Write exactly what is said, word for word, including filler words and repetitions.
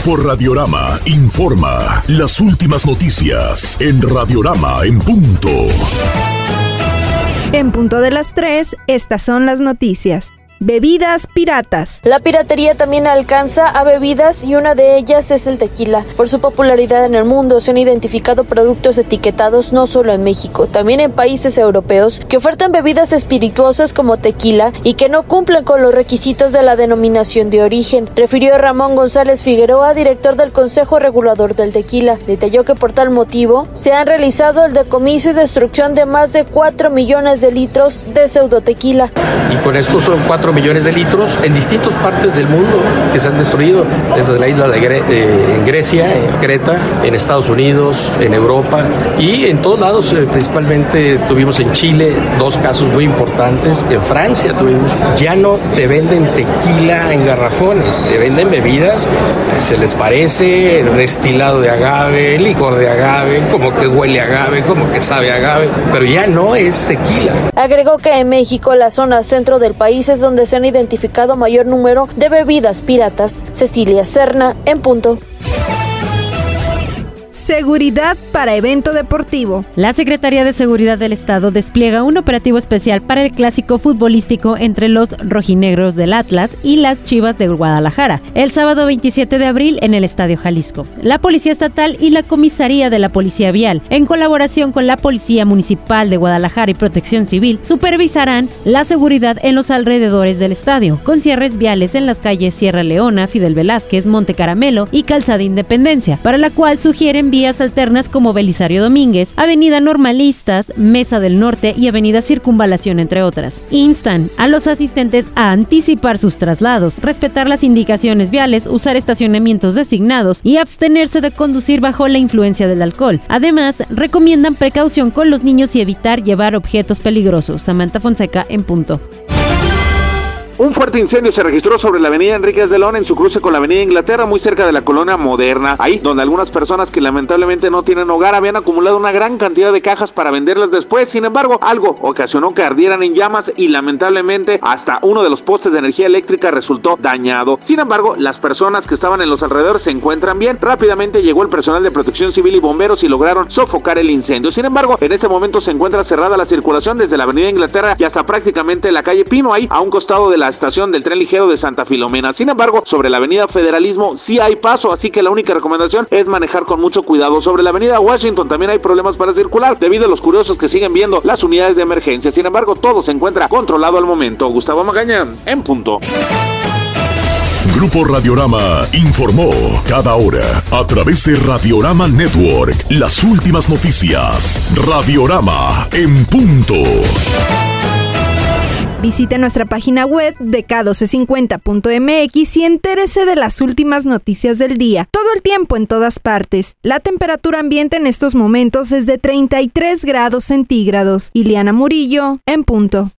Grupo Radiorama informa las últimas noticias en Radiorama en punto. En punto de las tres, estas son las noticias. Bebidas piratas. La piratería también alcanza a bebidas y una de ellas es el tequila. Por su popularidad en el mundo se han identificado productos etiquetados no solo en México, también en países europeos que ofertan bebidas espirituosas como tequila y que no cumplen con los requisitos de la denominación de origen, refirió Ramón González Figueroa, director del Consejo Regulador del Tequila. Detalló que por tal motivo se han realizado el decomiso y destrucción de más de cuatro millones de litros de pseudotequila. Y con esto son cuatro millones de litros en distintas partes del mundo que se han destruido, desde la isla de Gre- eh, en Grecia, en Creta, en Estados Unidos, en Europa y en todos lados, eh, principalmente tuvimos en Chile dos casos muy importantes, en Francia tuvimos. Ya no te venden tequila en garrafones, te venden bebidas, se les parece destilado de agave, licor de agave, como que huele a agave, como que sabe a agave, pero ya no es tequila. Agregó que en México, la zona centro del país es donde se han identificado mayor número de bebidas piratas. Cecilia Serna, en punto. Seguridad para evento deportivo. La Secretaría de Seguridad del Estado despliega un operativo especial para el clásico futbolístico entre los rojinegros del Atlas y las Chivas de Guadalajara, el sábado veintisiete de abril en el Estadio Jalisco. La Policía Estatal y la Comisaría de la Policía Vial, en colaboración con la Policía Municipal de Guadalajara y Protección Civil, supervisarán la seguridad en los alrededores del estadio, con cierres viales en las calles Sierra Leona, Fidel Velázquez, Monte Caramelo y Calzada Independencia, para la cual sugieren vías alternas como Belisario Domínguez, Avenida Normalistas, Mesa del Norte y Avenida Circunvalación, entre otras. Instan a los asistentes a anticipar sus traslados, respetar las indicaciones viales, usar estacionamientos designados y abstenerse de conducir bajo la influencia del alcohol. Además, recomiendan precaución con los niños y evitar llevar objetos peligrosos. Samantha Fonseca, en punto. Un fuerte incendio se registró sobre la avenida Enríquez de León en su cruce con la avenida Inglaterra, muy cerca de la colonia Moderna, ahí donde algunas personas que lamentablemente no tienen hogar habían acumulado una gran cantidad de cajas para venderlas después. Sin embargo, algo ocasionó que ardieran en llamas y lamentablemente hasta uno de los postes de energía eléctrica resultó dañado. Sin embargo, las personas que estaban en los alrededores se encuentran bien. Rápidamente llegó el personal de Protección Civil y bomberos y lograron sofocar el incendio. Sin embargo, en ese momento se encuentra cerrada la circulación desde la avenida Inglaterra y hasta prácticamente la calle Pino, ahí a un costado de la estación del tren ligero de Santa Filomena. Sin embargo, sobre la avenida Federalismo sí hay paso, así que la única recomendación es manejar con mucho cuidado. Sobre la avenida Washington también hay problemas para circular debido a los curiosos que siguen viendo las unidades de emergencia. Sin embargo, todo se encuentra controlado al momento. Gustavo Magaña, en punto. Grupo Radiorama informó cada hora a través de Radiorama Network las últimas noticias. Radiorama en punto. Visite nuestra página web de K doce cincuenta punto M X y entérese de las últimas noticias del día, todo el tiempo en todas partes. La temperatura ambiente en estos momentos es de treinta y tres grados centígrados. Ileana Murillo, en punto.